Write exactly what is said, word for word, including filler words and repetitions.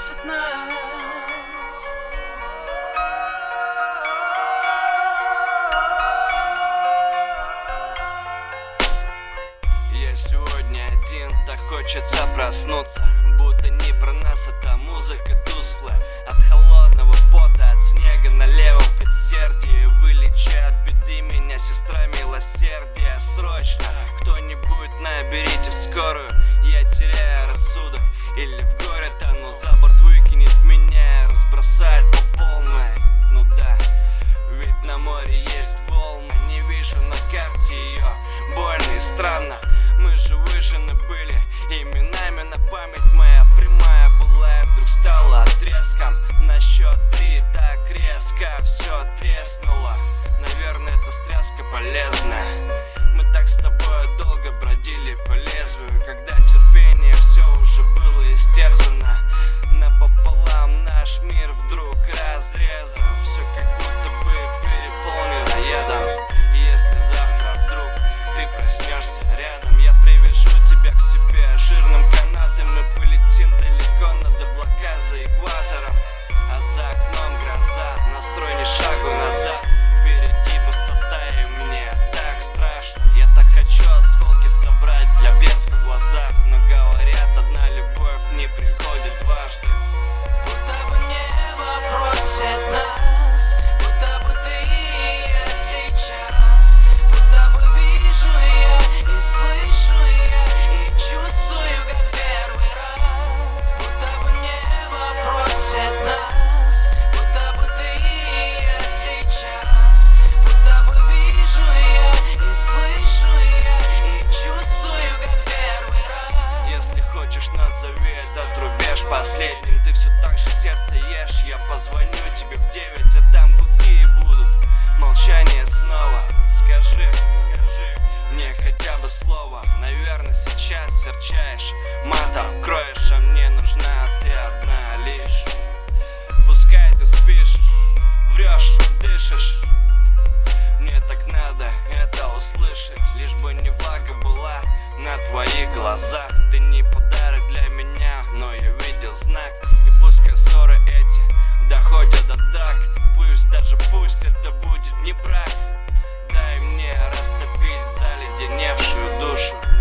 бросит нас. Я сегодня один, так хочется проснуться, будто не про нас эта музыка тусклая. От холодного пота, от снега на левом предсердии. Вылечи от беды меня, сестра милосердия. Срочно кто-нибудь наберите в скорую. Я теряю рассудок или в горе тону. За борт выкинет меня, разбросает по полной. Ну да, ведь на море есть волны. Не вижу на карте ее, больно и странно. Мы же выжжены были, именами на память моя прямая была. И вдруг стала отрезком. На счет три так резко все треснуло. Наверное, эта стряска полезная. Мы так с тобой долго бродили по лезвию, когда терпение все уже было истерзано. Напополам наш мир вдруг разрезан. Все как будто бы переполнено ядом. И если завтра вдруг ты проснешься рядом, я привяжу тебя к себе жирным канатом. Мы полетим далеко над облака за экватором. А за окном гроза, настрой ни шагу назад. Впереди пустота и мне так страшно. Я так хочу осколки собрать для блеска в глазах. Но говорят, одна любовь не приходит дважды. Будто бы небо просит нас, будто бы ты и я сейчас. Будто бы вижу я и слышу я и чувствую, как в первый раз. Будто бы небо просит нас, будто бы ты и я сейчас. Будто бы вижу я и слышу я и чувствую, как в первый раз. Если хочешь, назови этот рубеж последним. Ты все так же сердце ешь. Я позвоню тебе в девять, а там гудки и будут. Молчание снова. Скажи, скажи мне хотя бы слово. Наверное, сейчас серчаешь, матом кроешь, а мне нужна ты одна лишь. Пускай ты спишь, врешь, дышишь. Мне так надо это услышать, лишь бы не влага была на твоих глазах. Ты не подарок для меня, но я видел знак. И пускай ссоры эти доходят до драк. Пусть, даже пусть это будет не брак. Дай мне растопить заледеневшую душу.